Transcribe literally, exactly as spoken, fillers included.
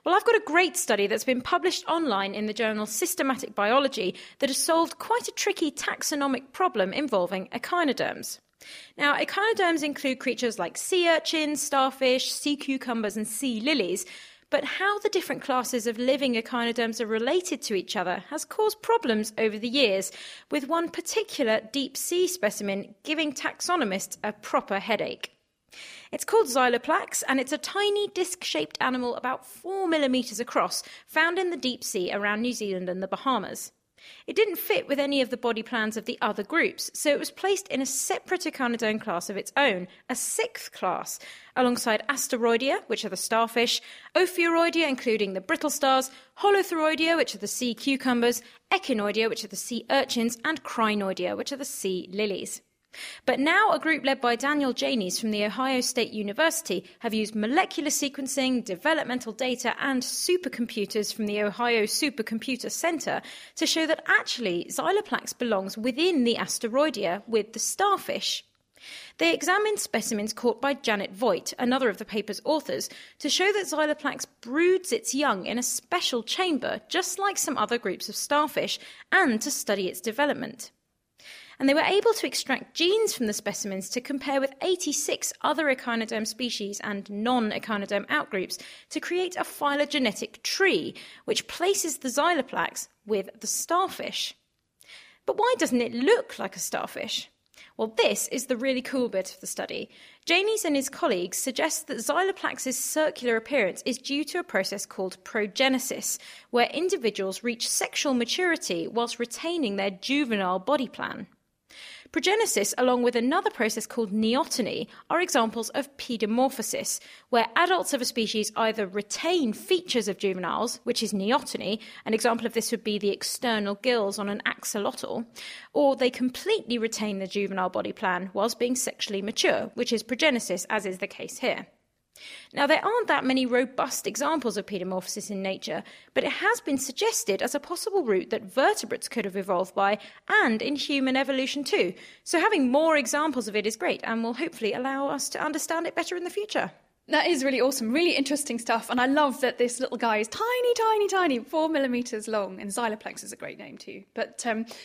Well, I've got a great study that's been published online in the journal Systematic Biology that has solved quite a tricky taxonomic problem involving echinoderms. Now, echinoderms include creatures like sea urchins, starfish, sea cucumbers and sea lilies, but how the different classes of living echinoderms are related to each other has caused problems over the years, with one particular deep-sea specimen giving taxonomists a proper headache. It's called Xyloplax, and it's a tiny disc-shaped animal about four millimetres across, found in the deep sea around New Zealand and the Bahamas. It didn't fit with any of the body plans of the other groups, so it was placed in a separate echinoderm class of its own, a sixth class, alongside Asteroidea, which are the starfish, Ophiuroidea, including the brittle stars, Holothuriidea, which are the sea cucumbers, Echinoidea, which are the sea urchins, and Crinoidea, which are the sea lilies. But now a group led by Daniel Jaynes from The Ohio State University have used molecular sequencing, developmental data and supercomputers from the Ohio Supercomputer Center to show that actually Xyloplax belongs within the Asteroidea with the starfish. They examined specimens caught by Janet Voigt, another of the paper's authors, to show that Xyloplax broods its young in a special chamber, just like some other groups of starfish, and to study its development. And they were able to extract genes from the specimens to compare with eighty-six other echinoderm species and non-echinoderm outgroups to create a phylogenetic tree, which places the Xyloplax with the starfish. But why doesn't it look like a starfish? Well, this is the really cool bit of the study. Jaynes and his colleagues suggest that Xyloplax's circular appearance is due to a process called progenesis, where individuals reach sexual maturity whilst retaining their juvenile body plan. Progenesis, along with another process called neoteny, are examples of pedimorphosis, where adults of a species either retain features of juveniles, which is neoteny, an example of this would be the external gills on an axolotl, or they completely retain the juvenile body plan whilst being sexually mature, which is progenesis, as is the case here. Now, there aren't that many robust examples of pedimorphosis in nature, but it has been suggested as a possible route that vertebrates could have evolved by, and in human evolution too. So having more examples of it is great and will hopefully allow us to understand it better in the future. That is really awesome, really interesting stuff. And I love that this little guy is tiny, tiny, tiny, four millimetres long. And Xyloplax is a great name too. But um,